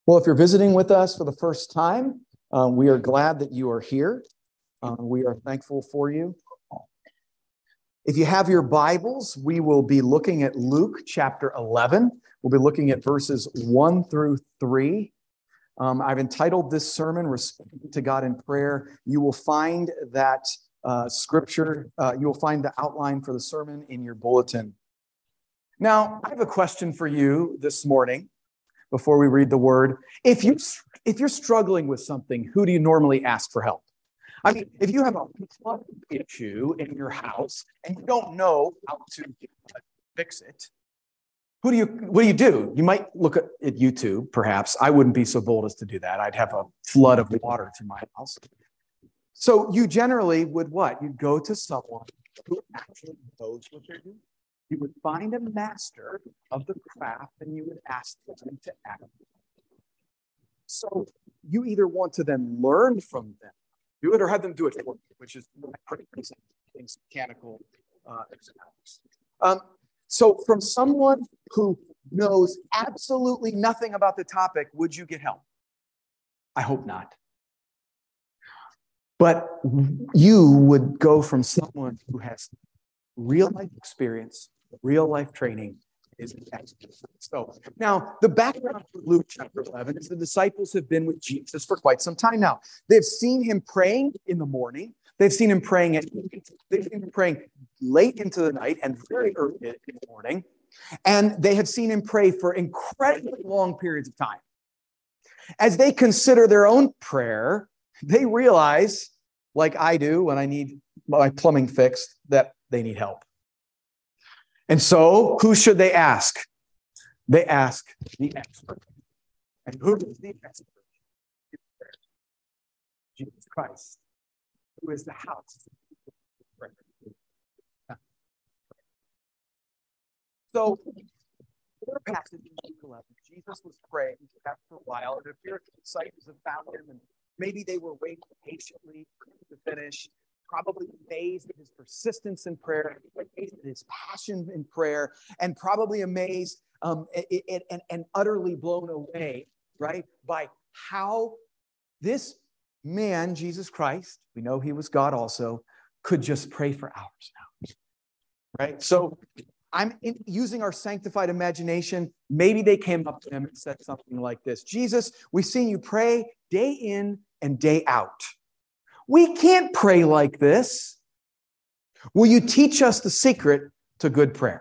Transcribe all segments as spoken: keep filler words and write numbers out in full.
Well, if you're visiting with us for the first time, um, we are glad that you are here. Uh, we are thankful for you. If you have your Bibles, we will be looking at Luke chapter eleven. We'll be looking at verses one through three. Um, I've entitled this sermon, Responding to God in Prayer. You will find that uh, scripture, uh, you will find the outline for the sermon in your bulletin. Now, I have a question for you this morning before we read the word. If you if you're struggling with something, who do you normally ask for help? I mean, if you have a plumbing issue in your house and you don't know how to fix it, who do you what do you do? You might look at, at YouTube, perhaps. I wouldn't be so bold as to do that. I'd have a flood of water to my house. So you generally would what? You'd go to someone who actually knows what they're doing. You would find a master of the craft and you would ask them to act. So you either want to then learn from them, do it, or have them do it for you, which is pretty things mechanical uh, examples. Um, so from someone who knows absolutely nothing about the topic, would you get help? I hope not. But you would go from someone who has real life experience, real life training is excellent. So now the background for Luke chapter eleven is the disciples have been with Jesus for quite some time now. They've seen him praying in the morning. They've seen him praying at they've seen him praying late into the night and very early in the morning. And they have seen him pray for incredibly long periods of time. As they consider their own prayer, they realize, like I do when I need my plumbing fixed, that they need help. And so, who should they ask? They ask the expert. And who is the expert? Jesus Christ, who is the house. So, in the passage in Luke eleven, Jesus was praying after a while, and it appears the disciples have found him, and maybe they were waiting patiently to finish. Probably amazed at his persistence in prayer, amazed at his passion in prayer, and probably amazed um, and, and, and utterly blown away, right, by how this man, Jesus Christ, we know he was God also, could just pray for hours now, right? So I'm in, using our sanctified imagination. Maybe they came up to him and said something like this: Jesus, we've seen you pray day in and day out. We can't pray like this. Will you teach us the secret to good prayer?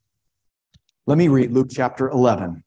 Let me read Luke chapter eleven,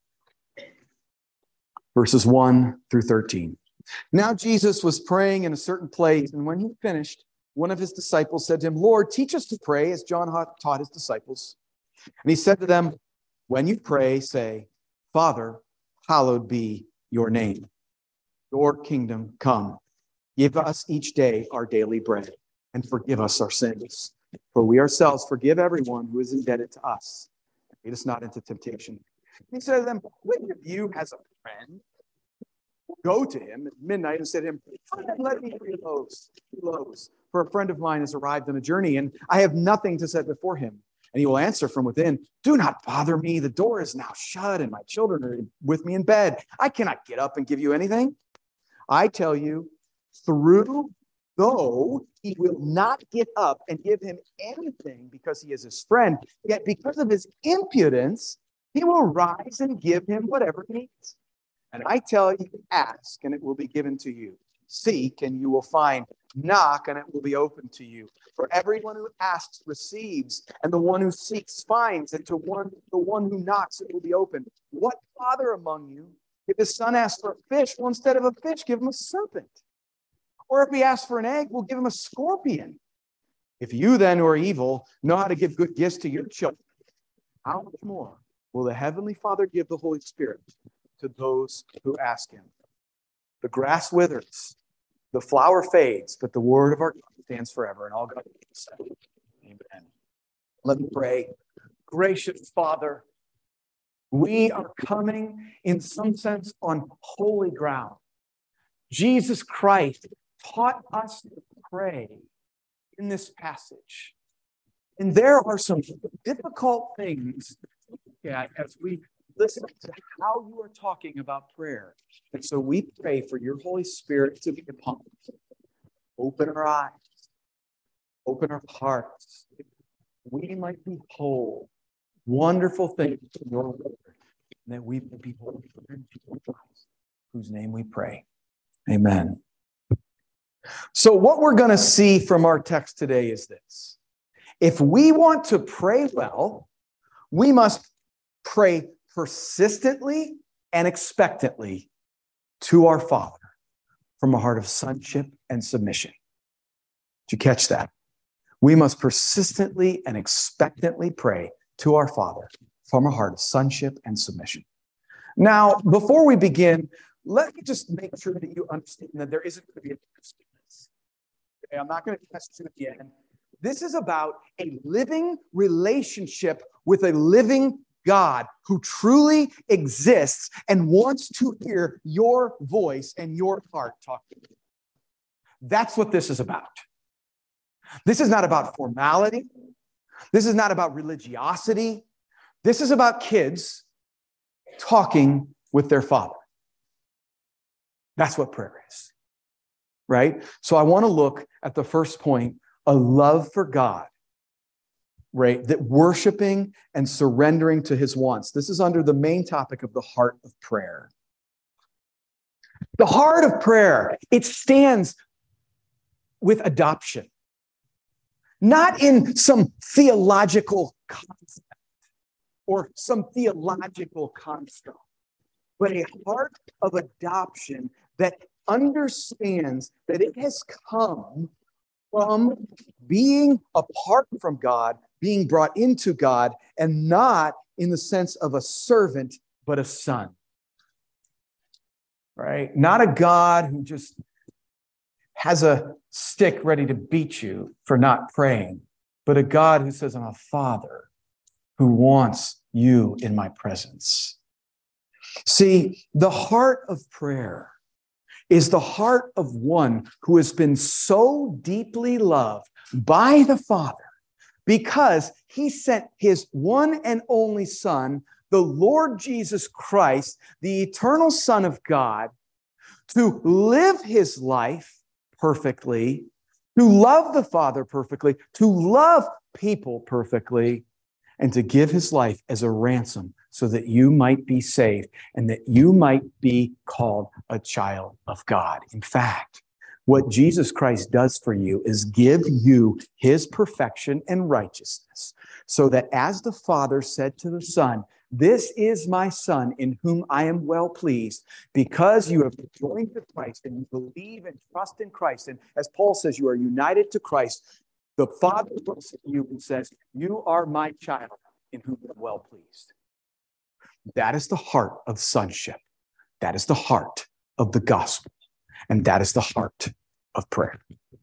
verses one through thirteen. Now Jesus was praying in a certain place, and when he finished, one of his disciples said to him, Lord, teach us to pray as John taught his disciples. And he said to them, when you pray, say, Father, hallowed be your name. Your kingdom come. Give us each day our daily bread, and forgive us our sins. For we ourselves forgive everyone who is indebted to us. Lead us not into temptation. He said to them, which of you has a friend? Go to him at midnight and say to him, let me three loaves, two loaves. For a friend of mine has arrived on a journey, and I have nothing to set before him. And he will answer from within, do not bother me. The door is now shut, and my children are with me in bed. I cannot get up and give you anything. I tell you, through though he will not get up and give him anything because he is his friend, yet because of his impudence, he will rise and give him whatever he needs. And I tell you, ask, and it will be given to you. Seek, and you will find. Knock, and it will be opened to you. For everyone who asks receives, and the one who seeks finds, and to one the one who knocks it will be opened. What father among you, if his son asks for a fish, will instead of a fish give him a serpent? Or if he asks for an egg, we'll give him a scorpion. If you then, who are evil, know how to give good gifts to your children, how much more will the Heavenly Father give the Holy Spirit to those who ask him? The grass withers, the flower fades, but the word of our God stands forever. And all God said, amen. Let me pray. Gracious Father, we are coming in some sense on holy ground. Jesus Christ taught us to pray in this passage. And there are some difficult things yeah, as we listen to how you are talking about prayer. And so we pray for your Holy Spirit to be upon us. Open our eyes. Open our hearts. We might behold wonderful things in your word, and that we may behold in Jesus Christ, whose name we pray. Amen. So what we're going to see from our text today is this. If we want to pray well, we must pray persistently and expectantly to our Father from a heart of sonship and submission. Did you catch that? We must persistently and expectantly pray to our Father from a heart of sonship and submission. Now, before we begin, let me just make sure that you understand that there isn't going to be a test. Okay, I'm not going to test you at the end. This is about a living relationship with a living God who truly exists and wants to hear your voice and your heart talk to you. That's what this is about. This is not about formality. This is not about religiosity. This is about kids talking with their Father. That's what prayer is, right? So I want to look at the first point, a love for God, right? That worshiping and surrendering to his wants. This is under the main topic of the heart of prayer. The heart of prayer, it stands with adoption. Not in some theological concept or some theological construct, but a heart of adoption that understands that it has come from being apart from God, being brought into God, and not in the sense of a servant, but a son. Right? Not a God who just has a stick ready to beat you for not praying, but a God who says, I'm a Father who wants you in my presence. See, the heart of prayer is the heart of one who has been so deeply loved by the Father because he sent his one and only Son, the Lord Jesus Christ, the eternal Son of God, to live his life perfectly, to love the Father perfectly, to love people perfectly, and to give his life as a ransom so that you might be saved and that you might be called a child of God. In fact, what Jesus Christ does for you is give you his perfection and righteousness so that as the Father said to the Son, this is my Son in whom I am well pleased, because you have joined to Christ and you believe and trust in Christ. And as Paul says, you are united to Christ. The Father looks at you and says, you are my child in whom I am well pleased. That is the heart of sonship. That is the heart of the gospel. And that is the heart of prayer.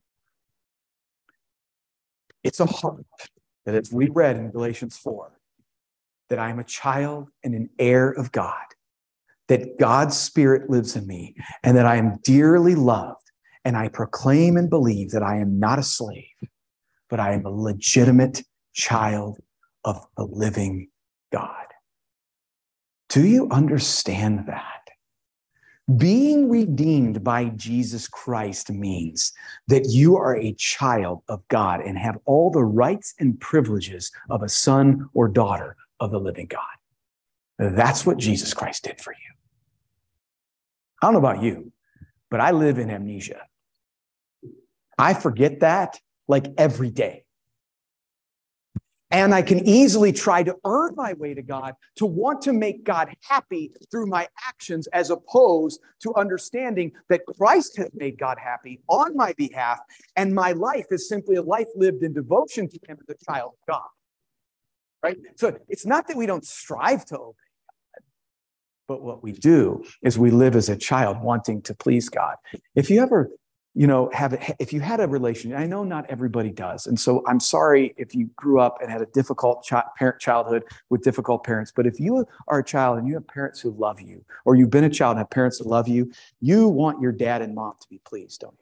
It's a heart that, as we read in Galatians four, that I am a child and an heir of God, that God's Spirit lives in me, and that I am dearly loved, and I proclaim and believe that I am not a slave, but I am a legitimate child of the living God. Do you understand that? Being redeemed by Jesus Christ means that you are a child of God and have all the rights and privileges of a son or daughter of the living God. That's what Jesus Christ did for you. I don't know about you, but I live in amnesia. I forget that like every day. And I can easily try to earn my way to God, to want to make God happy through my actions, as opposed to understanding that Christ has made God happy on my behalf, and my life is simply a life lived in devotion to him as a child of God. Right? So it's not that we don't strive to obey God, but what we do is we live as a child wanting to please God. If you ever You know, have if you had a relation, I know not everybody does. And so I'm sorry if you grew up and had a difficult ch- parent childhood with difficult parents. But if you are a child and you have parents who love you, or you've been a child and have parents that love you, you want your dad and mom to be pleased, don't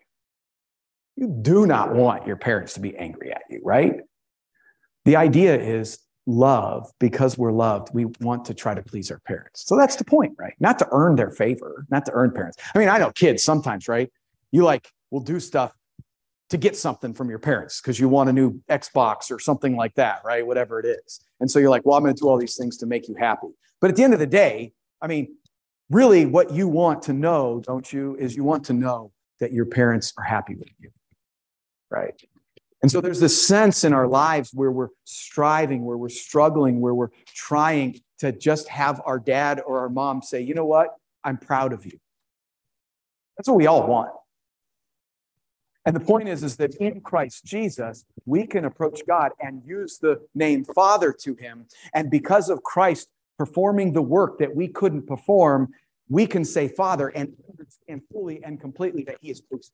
you? You do not want your parents to be angry at you, right? The idea is love, because we're loved, we want to try to please our parents. So that's the point, right? Not to earn their favor, not to earn parents. I mean, I know kids sometimes, right? You like will do stuff to get something from your parents because you want a new Xbox or something like that, right? Whatever it is. And so you're like, well, I'm going to do all these things to make you happy. But at the end of the day, I mean, really what you want to know, don't you, is you want to know that your parents are happy with you, right? And so there's this sense in our lives where we're striving, where we're struggling, where we're trying to just have our dad or our mom say, you know what? I'm proud of you. That's what we all want. And the point is, is that in Christ Jesus, we can approach God and use the name Father to him. And because of Christ performing the work that we couldn't perform, we can say Father and understand fully and completely that he is pleased.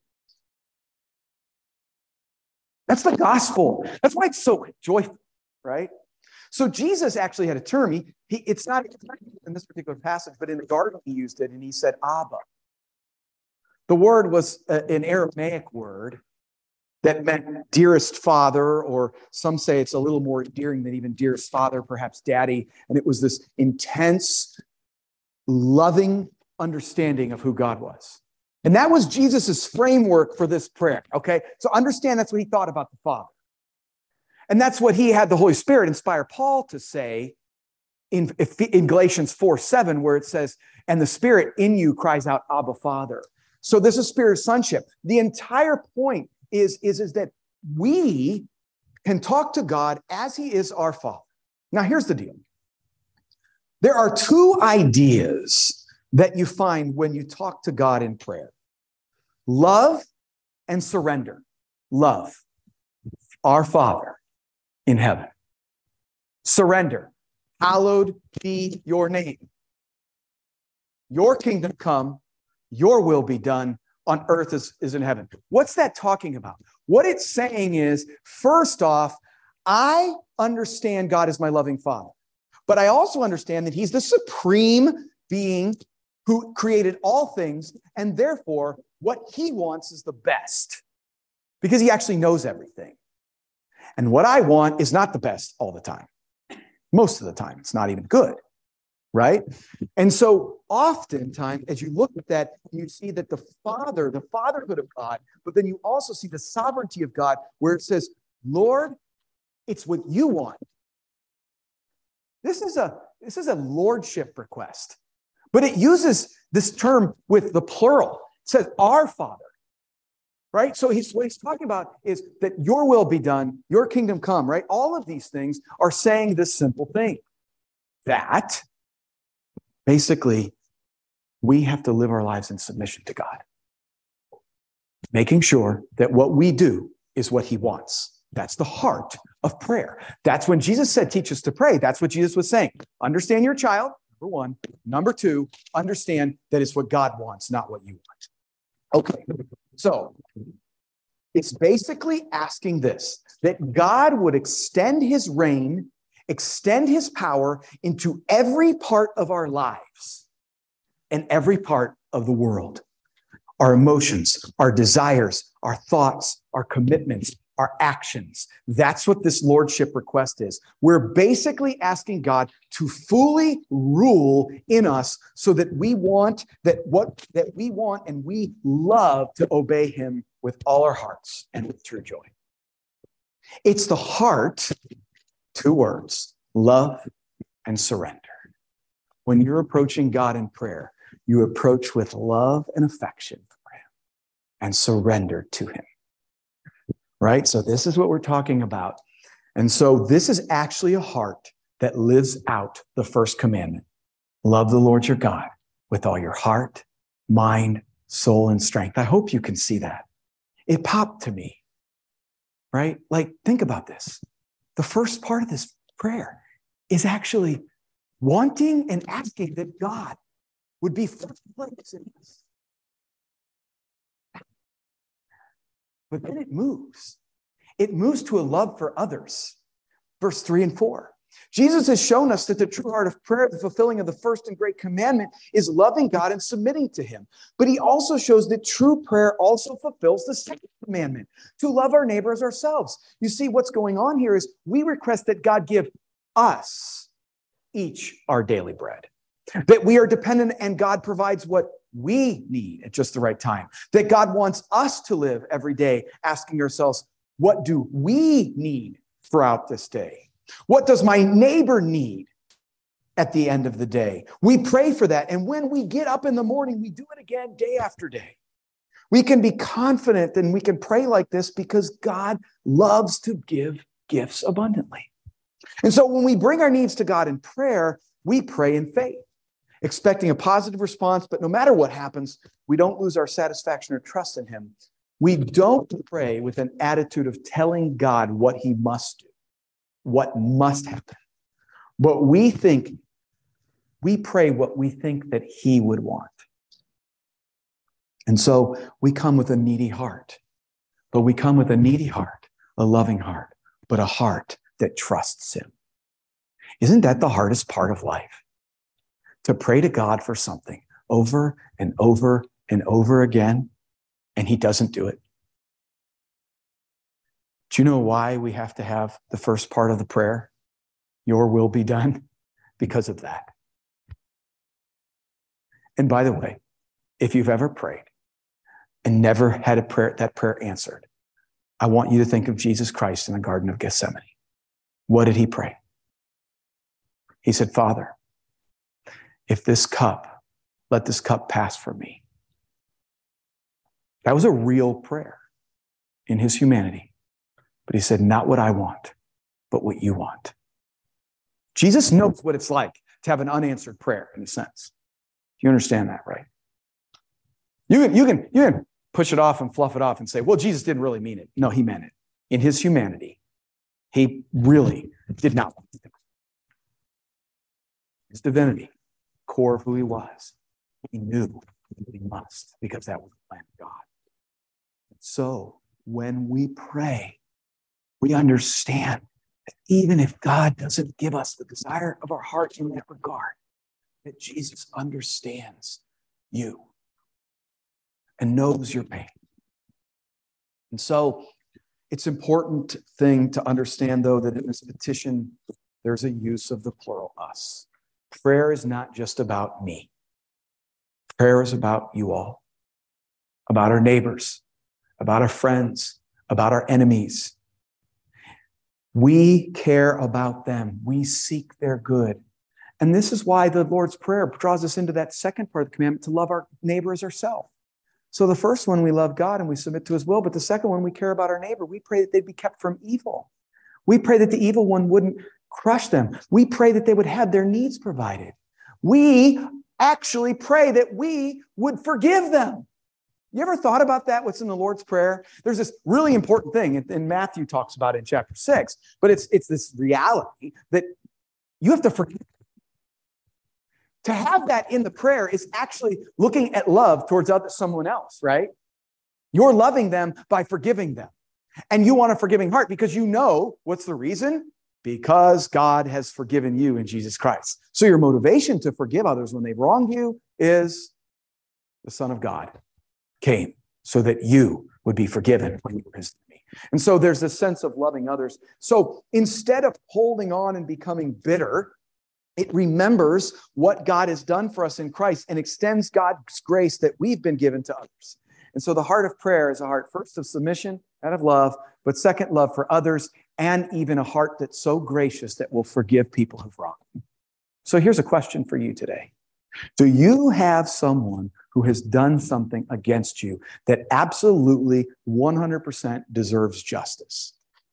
That's the gospel. That's why it's so joyful, right? So Jesus actually had a term. He, he, it's not in this particular passage, but in the garden he used it, and he said, Abba. The word was an Aramaic word that meant dearest father, or some say it's a little more endearing than even dearest father, perhaps daddy. And it was this intense, loving understanding of who God was. And that was Jesus's framework for this prayer, okay? So understand that's what he thought about the Father. And that's what he had the Holy Spirit inspire Paul to say in, in Galatians four seven, where it says, and the Spirit in you cries out, Abba, Father. So this is spirit of sonship. The entire point is, is, is that we can talk to God as he is our Father. Now, here's the deal. There are two ideas that you find when you talk to God in prayer. Love and surrender. Love. Our Father in heaven. Surrender. Hallowed be your name. Your kingdom come. Your will be done on earth as is in heaven. What's that talking about? What it's saying is, first off, I understand God as my loving Father, but I also understand that he's the supreme being who created all things, and therefore what he wants is the best because he actually knows everything. And what I want is not the best all the time. Most of the time, it's not even good. Right? And so oftentimes, as you look at that, you see that the Father, the fatherhood of God, but then you also see the sovereignty of God, where it says, Lord, it's what you want. This is a, this is a lordship request, but it uses this term with the plural. It says, our Father. Right? So he's, what he's talking about is that your will be done, your kingdom come, right? All of these things are saying this simple thing, that basically, we have to live our lives in submission to God, making sure that what we do is what he wants. That's the heart of prayer. That's when Jesus said, teach us to pray. That's what Jesus was saying. Understand your child, number one. Number two, understand that it's what God wants, not what you want. Okay, so it's basically asking this, that God would extend his reign, extend his power into every part of our lives and every part of the world. Our emotions, our desires, our thoughts, our commitments, our actions. That's what this lordship request is. We're basically asking God to fully rule in us so that we want that what that we want and we love to obey him with all our hearts and with true joy. It's the heart. Two words, love and surrender. When you're approaching God in prayer, you approach with love and affection for him and surrender to him. Right? So this is what we're talking about. And so this is actually a heart that lives out the first commandment. Love the Lord your God with all your heart, mind, soul, and strength. I hope you can see that. It popped to me. Right? Like, think about this. The first part of this prayer is actually wanting and asking that God would be first place in us. But then it moves. It moves to a love for others. Verse three and four. Jesus has shown us that the true heart of prayer, the fulfilling of the first and great commandment, is loving God and submitting to him. But he also shows that true prayer also fulfills the second commandment, to love our neighbor as ourselves. You see, what's going on here is we request that God give us each our daily bread. That we are dependent and God provides what we need at just the right time. That God wants us to live every day asking ourselves, what do we need throughout this day? What does my neighbor need at the end of the day? We pray for that. And when we get up in the morning, we do it again day after day. We can be confident and we can pray like this because God loves to give gifts abundantly. And so when we bring our needs to God in prayer, we pray in faith, expecting a positive response. But no matter what happens, we don't lose our satisfaction or trust in him. We don't pray with an attitude of telling God what he must do, what must happen. But we think, we pray what we think that he would want. And so we come with a needy heart, but we come with a needy heart, a loving heart, but a heart that trusts him. Isn't that the hardest part of life? To pray to God for something over and over and over again, and he doesn't do it. Do you know why we have to have the first part of the prayer, your will be done? Because of that. And by the way, if you've ever prayed and never had a prayer, that prayer answered, I want you to think of Jesus Christ in the Garden of Gethsemane. What did he pray? He said, Father, if this cup, let this cup pass from me. That was a real prayer in his humanity. But he said, not what I want, but what you want. Jesus knows what it's like to have an unanswered prayer, in a sense. You understand that, right? You can, you can, you can push it off and fluff it off and say, well, Jesus didn't really mean it. No, he meant it. In his humanity, he really did not want it. His divinity, core of who he was, he knew that he must, because that was the plan of God. And so when we pray, we understand that even if God doesn't give us the desire of our heart in that regard, that Jesus understands you and knows your pain. And so it's an important thing to understand, though, that in this petition, there's a use of the plural us. Prayer is not just about me. Prayer is about you all, about our neighbors, about our friends, about our enemies. We care about them. We seek their good. And this is why the Lord's Prayer draws us into that second part of the commandment, to love our neighbor as ourselves. So the first one, we love God and we submit to his will. But the second one, we care about our neighbor. We pray that they'd be kept from evil. We pray that the evil one wouldn't crush them. We pray that they would have their needs provided. We actually pray that we would forgive them. You ever thought about that, what's in the Lord's Prayer? There's this really important thing, and, and Matthew talks about it in chapter six, but it's, it's this reality that you have to forgive. To have that in the prayer is actually looking at love towards other, someone else, right? You're loving them by forgiving them. And you want a forgiving heart because you know what's the reason? Because God has forgiven you in Jesus Christ. So your motivation to forgive others when they've wronged you is the Son of God came so that you would be forgiven when you were his enemy. And so there's this sense of loving others. So instead of holding on and becoming bitter, it remembers what God has done for us in Christ and extends God's grace that we've been given to others. And so the heart of prayer is a heart first of submission and of love, but second, love for others, and even a heart that's so gracious that will forgive people who've wronged you. So here's a question for you today. Do you have someone who has done something against you that absolutely one hundred percent deserves justice?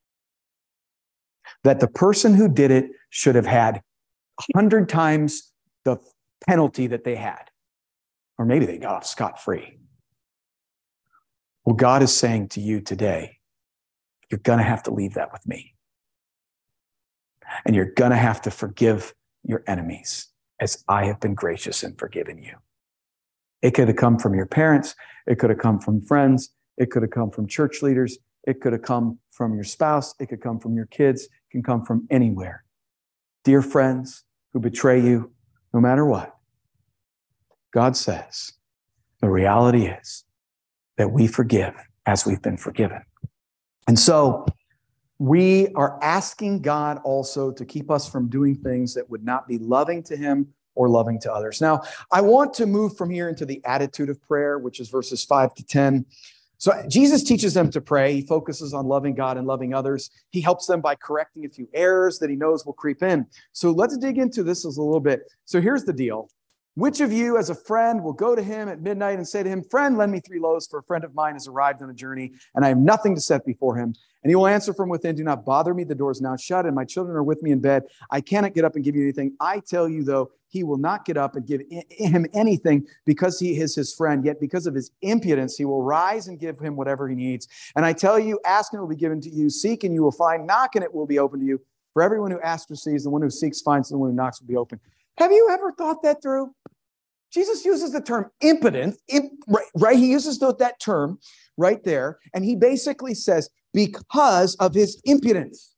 That the person who did it should have had a hundred times the penalty that they had. Or maybe they got off scot-free. Well, God is saying to you today, you're going to have to leave that with me. And you're going to have to forgive your enemies as I have been gracious and forgiven you. It could have come from your parents. It could have come from friends. It could have come from church leaders. It could have come from your spouse. It could come from your kids. It can come from anywhere. Dear friends who betray you, no matter what, God says the reality is that we forgive as we've been forgiven. And so we are asking God also to keep us from doing things that would not be loving to him or loving to others. Now, I want to move from here into the attitude of prayer, which is verses five to ten. So Jesus teaches them to pray. He focuses on loving God and loving others. He helps them by correcting a few errors that he knows will creep in. So let's dig into this a little bit. So here's the deal. Which of you as a friend will go to him at midnight and say to him, friend, lend me three loaves, for a friend of mine has arrived on a journey, and I have nothing to set before him. And he will answer from within, do not bother me. The door is now shut, and my children are with me in bed. I cannot get up and give you anything. I tell you, though, he will not get up and give him anything because he is his friend. Yet because of his impudence, he will rise and give him whatever he needs. And I tell you, ask and it will be given to you. Seek and you will find. Knock and it will be open to you. For everyone who asks receives. The one who seeks finds. The one who knocks will be open. Have you ever thought that through? Jesus uses the term impudent, imp, right, right? He uses the, that term right there. And he basically says, because of his impudence.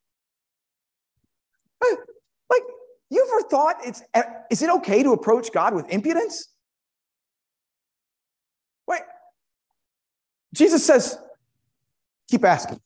Like, you ever thought, it's, is it okay to approach God with impudence? Wait. Jesus says, keep asking.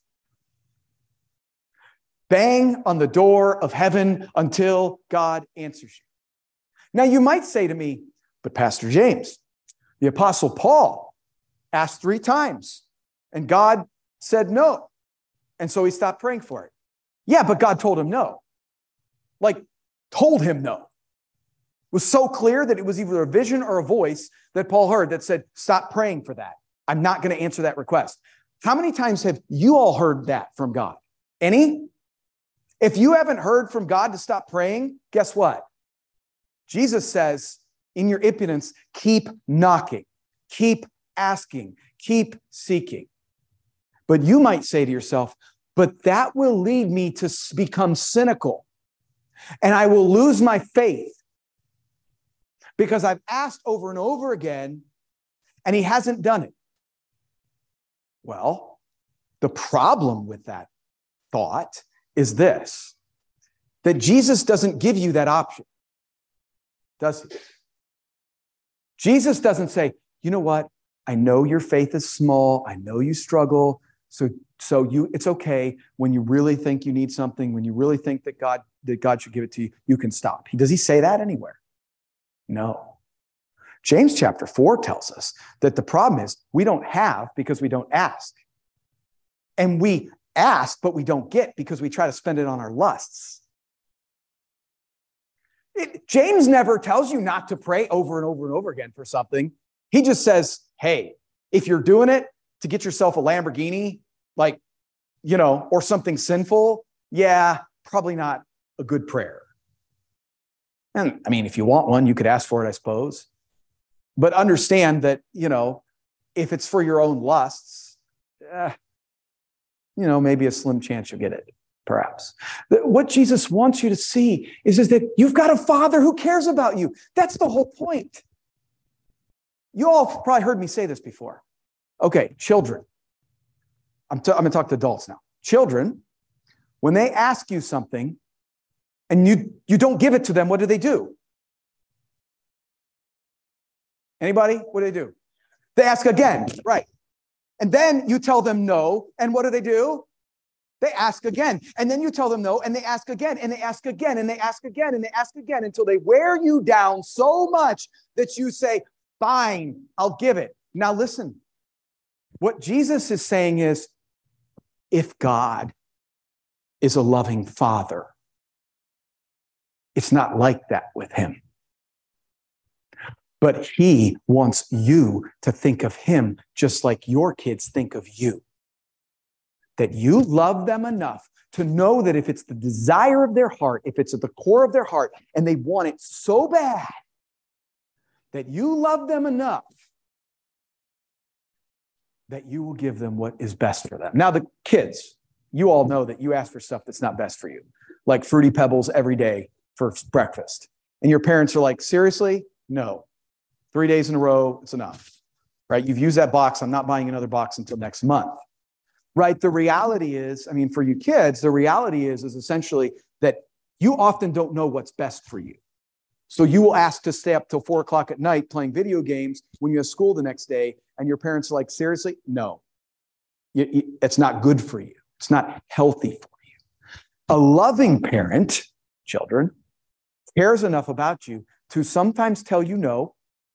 Bang on the door of heaven until God answers you. Now, you might say to me, but Pastor James, the Apostle Paul asked three times, and God said no. And so he stopped praying for it. Yeah, but God told him no. Like, told him no. It was so clear that it was either a vision or a voice that Paul heard that said, stop praying for that. I'm not going to answer that request. How many times have you all heard that from God? Any? If you haven't heard from God to stop praying, guess what? Jesus says, in your impudence, keep knocking, keep asking, keep seeking. But you might say to yourself, but that will lead me to become cynical, and I will lose my faith because I've asked over and over again, and he hasn't done it. Well, the problem with that thought is this, that Jesus doesn't give you that option, does he? Jesus doesn't say, you know what? I know your faith is small. I know you struggle. So, so you, it's okay when you really think you need something, when you really think that God, that God should give it to you, you can stop. Does he say that anywhere? No. James chapter four tells us that the problem is we don't have because we don't ask. And we ask, but we don't get because we try to spend it on our lusts. It, James never tells you not to pray over and over and over again for something. He just says, hey, if you're doing it to get yourself a Lamborghini, like, you know, or something sinful, yeah, probably not a good prayer. And I mean, if you want one, you could ask for it, I suppose. But understand that, you know, if it's for your own lusts, eh, you know, maybe a slim chance you'll get it. Perhaps. What Jesus wants you to see is, is that you've got a Father who cares about you. That's the whole point. You all have probably heard me say this before. Okay, children. I'm, t- I'm going to talk to adults now. Children, when they ask you something and you, you don't give it to them, what do they do? Anybody? What do they do? They ask again, right? And then you tell them no, and what do they do? They ask again, and then you tell them no, and they ask again, and they ask again, and they ask again, and they ask again, until they wear you down so much that you say, fine, I'll give it. Now listen, what Jesus is saying is, if God is a loving Father, it's not like that with him. But he wants you to think of him just like your kids think of you. That you love them enough to know that if it's the desire of their heart, if it's at the core of their heart, and they want it so bad, that you love them enough that you will give them what is best for them. Now, the kids, you all know that you ask for stuff that's not best for you, like Fruity Pebbles every day for breakfast. And your parents are like, seriously? No. Three days in a row, it's enough, right? You've used that box. I'm not buying another box until next month. Right? The reality is, I mean, for you kids, the reality is, is essentially that you often don't know what's best for you. So you will ask to stay up till four o'clock at night playing video games when you have school the next day, and your parents are like, seriously? No. You, you, it's not good for you. It's not healthy for you. A loving parent, children, cares enough about you to sometimes tell you no,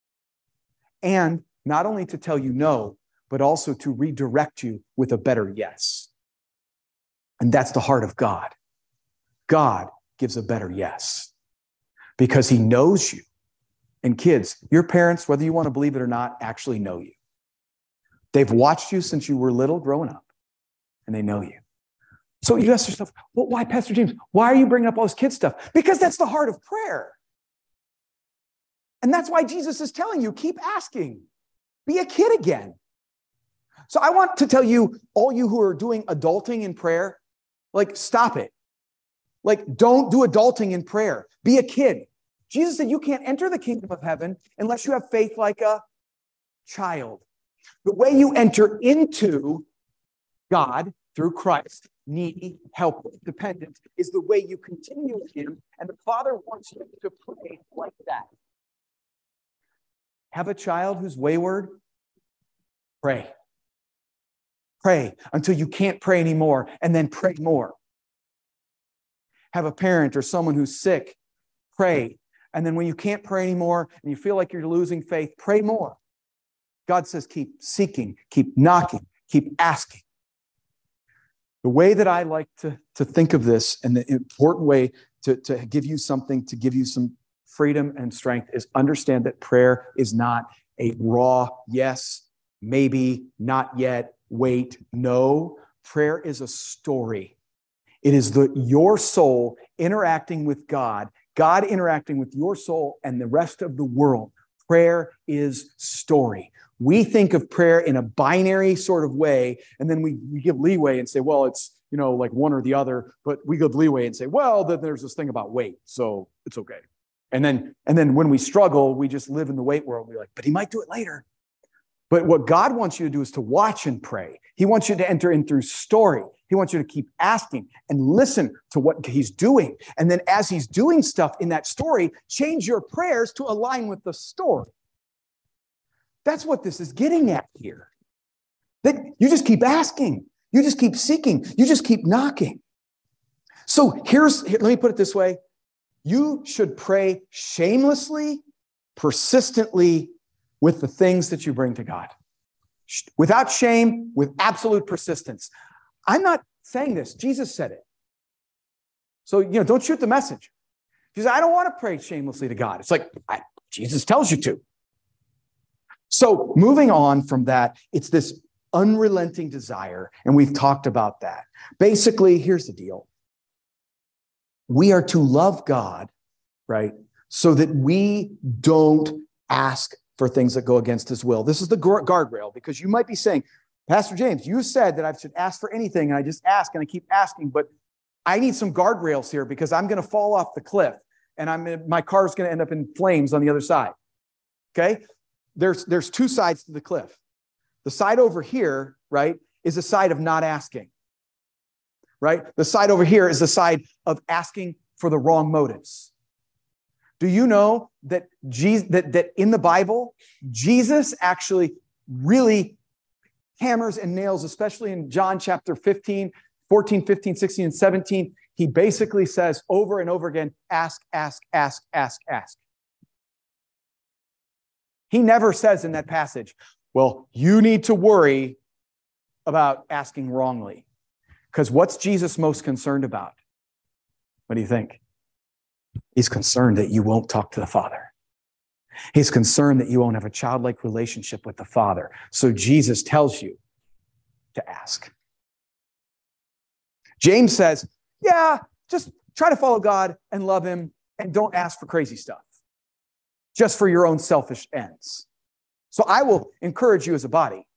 and not only to tell you no, but also to redirect you with a better yes. And that's the heart of God. God gives a better yes because he knows you. And kids, your parents, whether you want to believe it or not, actually know you. They've watched you since you were little growing up, and they know you. So you ask yourself, well, why, Pastor James? Why are you bringing up all this kid stuff? Because that's the heart of prayer. And that's why Jesus is telling you, keep asking. Be a kid again. So I want to tell you, all you who are doing adulting in prayer, like, stop it. Like, don't do adulting in prayer. Be a kid. Jesus said you can't enter the kingdom of heaven unless you have faith like a child. The way you enter into God through Christ, needy, helpless, dependent, is the way you continue with him. And the Father wants you to pray like that. Have a child who's wayward? Pray. Pray until you can't pray anymore, and then pray more. Have a parent or someone who's sick? Pray. And then when you can't pray anymore and you feel like you're losing faith, pray more. God says keep seeking, keep knocking, keep asking. The way that I like to, to think of this, and the important way to, to give you something, to give you some freedom and strength, is understand that prayer is not a raw yes, maybe, not yet, wait, no. Prayer is a story. It is the your soul interacting with God, God interacting with your soul and the rest of the world. Prayer is story. We think of prayer in a binary sort of way, and then we, we give leeway and say, well, it's, you know, like one or the other, but we give leeway and say, well, then there's this thing about wait, so it's okay. And then, and then when we struggle, we just live in the wait world. We're like, but he might do it later. But what God wants you to do is to watch and pray. He wants you to enter in through story. He wants you to keep asking and listen to what he's doing. And then as he's doing stuff in that story, change your prayers to align with the story. That's what this is getting at here. That you just keep asking. You just keep seeking. You just keep knocking. So here's, here, let me put it this way. You should pray shamelessly, persistently, with the things that you bring to God. Without shame, with absolute persistence. I'm not saying this. Jesus said it. So, you know, don't shoot the messenger. He said, I don't want to pray shamelessly to God. It's like, I, Jesus tells you to. So moving on from that, it's this unrelenting desire, and we've talked about that. Basically, here's the deal. We are to love God, right, so that we don't ask for things that go against his will. This is the guardrail, because you might be saying, Pastor James, you said that I should ask for anything, and I just ask and I keep asking, but I need some guardrails here because I'm going to fall off the cliff and I'm my car's going to end up in flames on the other side. Okay? There's, there's two sides to the cliff. The side over here, right, is the side of not asking, right? The side over here is the side of asking for the wrong motives. Do you know that, Jesus, that, that in the Bible, Jesus actually really hammers and nails, especially in John chapter fifteen, fourteen, fifteen, sixteen, and seventeen, he basically says over and over again, ask, ask, ask, ask, ask. He never says in that passage, well, you need to worry about asking wrongly. Because what's Jesus most concerned about? What do you think? He's concerned that you won't talk to the Father. He's concerned that you won't have a childlike relationship with the Father. So Jesus tells you to ask. James says, yeah, just try to follow God and love him and don't ask for crazy stuff, just for your own selfish ends. So I will encourage you as a body,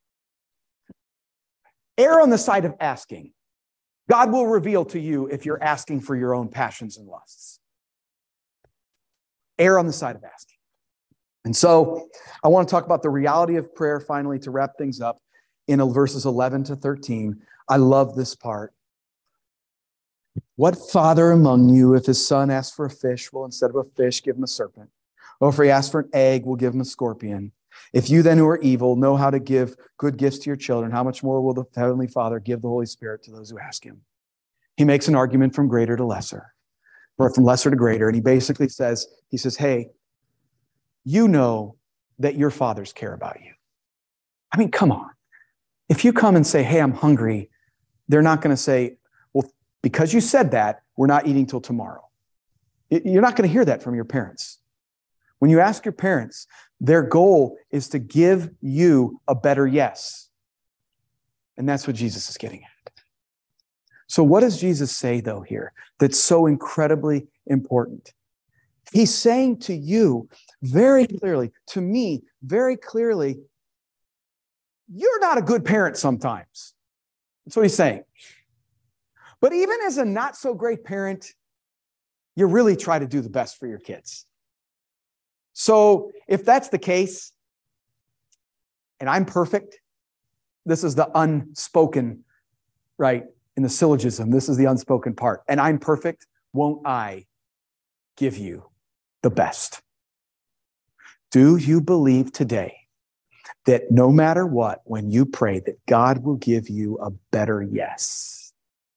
err on the side of asking. God will reveal to you if you're asking for your own passions and lusts. Err on the side of asking. And so I want to talk about the reality of prayer finally to wrap things up in verses eleven to thirteen. I love this part. What father among you, if his son asks for a fish, will instead of a fish give him a serpent? Or if he asks for an egg, will give him a scorpion? If you then who are evil know how to give good gifts to your children, how much more will the Heavenly Father give the Holy Spirit to those who ask him? He makes an argument from greater to lesser, or from lesser to greater. And he basically says, he says, hey, you know that your fathers care about you. I mean, come on. If you come and say, hey, I'm hungry, they're not going to say, well, because you said that, we're not eating till tomorrow. You're not going to hear that from your parents. When you ask your parents, their goal is to give you a better yes. And that's what Jesus is getting at. So what does Jesus say, though, here that's so incredibly important? He's saying to you very clearly, to me very clearly, you're not a good parent sometimes. That's what he's saying. But even as a not so great parent, you really try to do the best for your kids. So if that's the case, and I'm perfect, this is the unspoken, right? In the syllogism, this is the unspoken part. And I'm perfect, won't I give you the best? Do you believe today that no matter what, when you pray, that God will give you a better yes?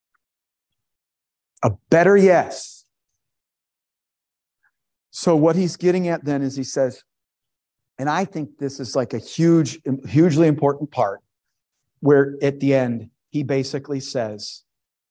A better yes. So what he's getting at then is he says, and I think this is like a huge, hugely important part, where at the end, he basically says,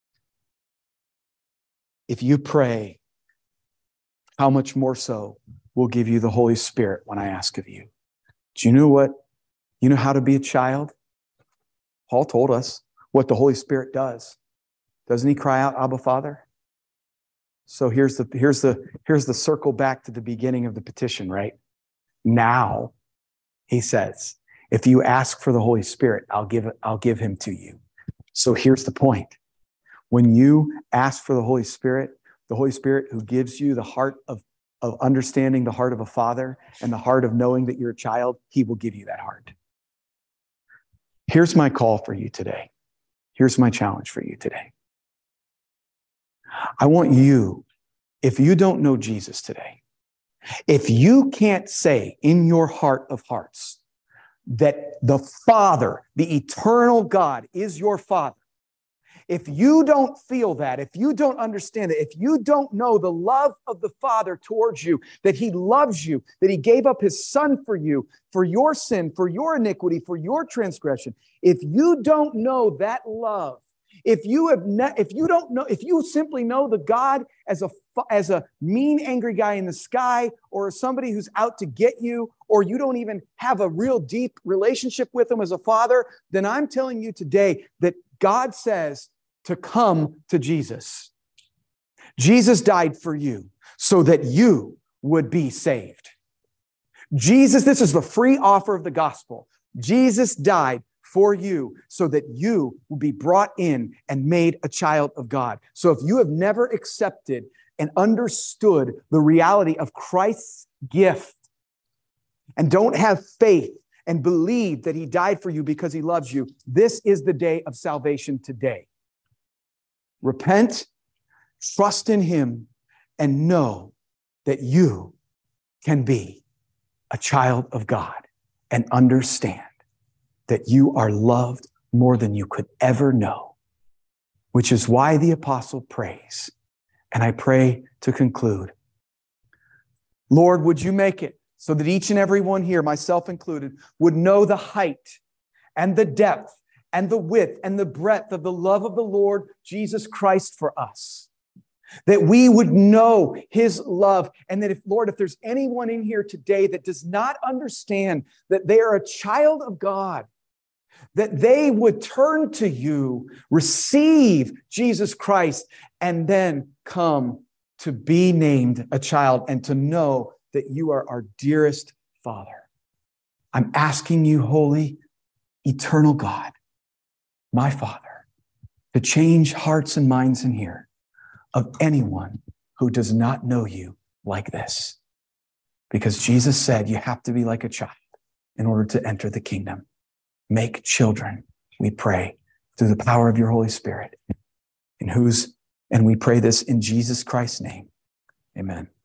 if you pray, how much more so will give you the Holy Spirit when I ask of you? Do you know what? You know how to be a child? Paul told us what the Holy Spirit does. Doesn't he cry out, Abba, Father? So here's the, here's the, here's the circle back to the beginning of the petition, right? Now, he says, if you ask for the Holy Spirit, I'll give it, I'll give him to you. So here's the point. When you ask for the Holy Spirit, the Holy Spirit who gives you the heart of, of understanding the heart of a father and the heart of knowing that you're a child, he will give you that heart. Here's my call for you today. Here's my challenge for you today. I want you, if you don't know Jesus today, if you can't say in your heart of hearts that the Father, the eternal God, is your Father, if you don't feel that, if you don't understand it, if you don't know the love of the Father towards you, that he loves you, that he gave up his Son for you, for your sin, for your iniquity, for your transgression, if you don't know that love, if you have ne- if you don't know, if you simply know the God as a as a mean, angry guy in the sky, or somebody who's out to get you, or you don't even have a real deep relationship with him as a father, then I'm telling you today that God says to come to Jesus. Jesus died for you so that you would be saved. Jesus, this is the free offer of the gospel. Jesus died for you so that you will be brought in and made a child of God. So if you have never accepted and understood the reality of Christ's gift and don't have faith and believe that he died for you because he loves you, this is the day of salvation today. Repent, trust in him, and know that you can be a child of God and understand that you are loved more than you could ever know, which is why the apostle prays. And I pray to conclude, Lord, would you make it so that each and every one here, myself included, would know the height and the depth and the width and the breadth of the love of the Lord Jesus Christ for us. That we would know his love. And that if, Lord, if there's anyone in here today that does not understand that they are a child of God, that they would turn to you, receive Jesus Christ, and then come to be named a child and to know that you are our dearest Father. I'm asking you, holy, eternal God, my Father, to change hearts and minds in here of anyone who does not know you like this. Because Jesus said you have to be like a child in order to enter the kingdom. Make children, we pray, through the power of your Holy Spirit, in whose, and we pray this in Jesus Christ's name. Amen.